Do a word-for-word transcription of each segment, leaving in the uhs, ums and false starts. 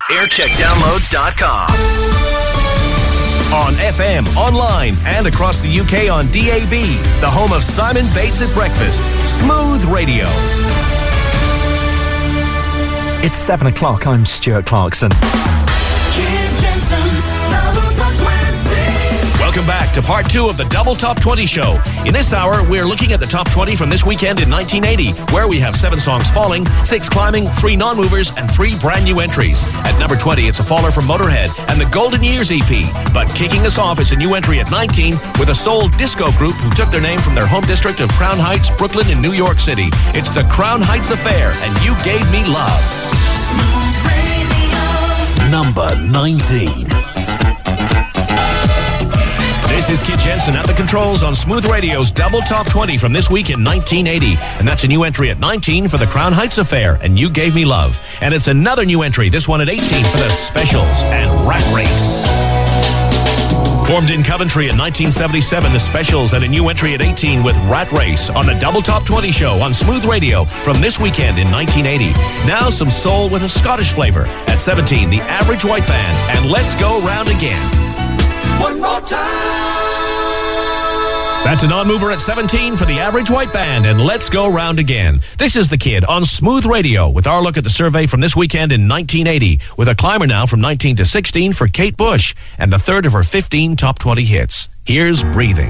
aircheck downloads dot com. On F M, online, and across the U K on D A B, the home of Simon Bates at Breakfast, Smooth Radio. It's seven o'clock. I'm Stuart Clarkson. Kid Jensen's Double Top twenty. Welcome back to part two of the Double Top twenty show. In this hour, we're looking at the top twenty from this weekend in nineteen eighty, where we have seven songs falling, six climbing, three non-movers, and three brand new entries. At number twenty, it's a faller from Motorhead and the Golden Years E P. But kicking us off is a new entry at nineteen with a soul disco group who took their name from their home district of Crown Heights, Brooklyn, in New York City. It's the Crown Heights Affair, and You Gave Me Love. Smooth Radio. Number nineteen. This is Kid Jensen at the controls on Smooth Radio's Double Top twenty from this week in nineteen eighty. And that's a new entry at nineteen for the Crown Heights Affair and You Gave Me Love. And it's another new entry, this one at eighteen, for the Specials and Rat Race. Formed in Coventry in nineteen seventy-seven, the Specials had a new entry at eighteen with Rat Race on the Double Top twenty show on Smooth Radio from this weekend in nineteen eighty. Now some soul with a Scottish flavor. At seventeen, the Average White Band and Let's Go Round Again. One more time. That's a non-mover at seventeen for the Average White Band and Let's Go Round Again. This is The Kid on Smooth Radio with our look at the survey from this weekend in nineteen eighty, with a climber now from nineteen to sixteen for Kate Bush and the third of her fifteen top twenty hits. Here's Breathing.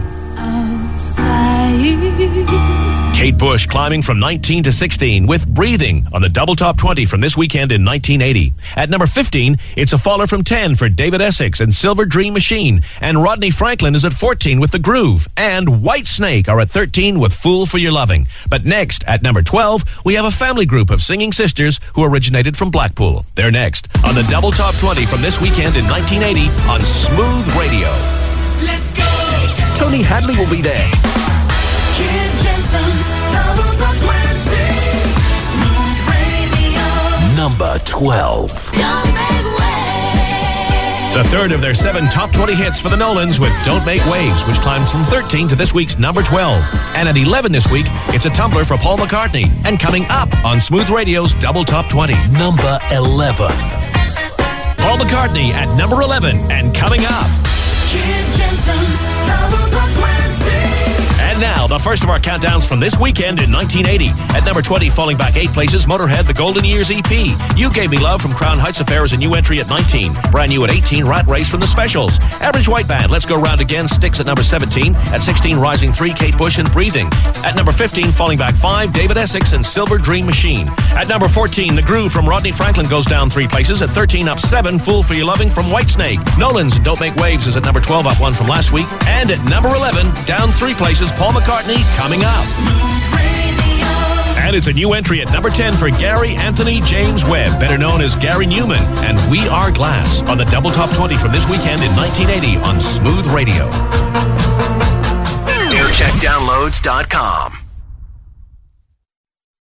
Kate Bush climbing from nineteen to sixteen with Breathing on the Double Top twenty from this weekend in nineteen eighty. At number fifteen, it's a faller from ten for David Essex and Silver Dream Machine. And Rodney Franklin is at fourteen with The Groove. And White Snake are at thirteen with Fool for Your Loving. But next, at number twelve, we have a family group of singing sisters who originated from Blackpool. They're next on the Double Top twenty from this weekend in nineteen eighty on Smooth Radio. Let's go. Tony Hadley will be there. Kid Jensen's Double Top twenty. Smooth Radio. Number twelve. Don't make waves. The third of their seven top twenty hits for the Nolans with Don't Make Waves, which climbs from thirteen to this week's number twelve. And at eleven this week, it's a tumbler for Paul McCartney. And coming up on Smooth Radio's Double Top twenty. Number eleven. Paul McCartney at number eleven. And coming up. Kid Jensen's Double Top twenty. And now, the first of our countdowns from this weekend in nineteen eighty. At number twenty, falling back eight places, Motorhead, the Golden Years E P. You Gave Me Love from Crown Heights Affair is a new entry at nineteen. Brand new at eighteen, Rat Race from the Specials. Average White Band, Let's Go Round Again, sticks at number seventeen. At sixteen, rising three, Kate Bush and Breathing. At number fifteen, falling back five, David Essex and Silver Dream Machine. At number fourteen, The Groove from Rodney Franklin goes down three places. At thirteen, up seven, Fool for Your Loving from Whitesnake. Nolan's Don't Make Waves is at number twelve, up one from last week. And at number eleven, down three places, Paul McCartney, coming up. And it's a new entry at number ten for Gary Anthony James Webb, better known as Gary Newman, and We Are Glass on the Double Top twenty from this weekend in nineteen eighty on Smooth Radio. aircheck downloads dot com.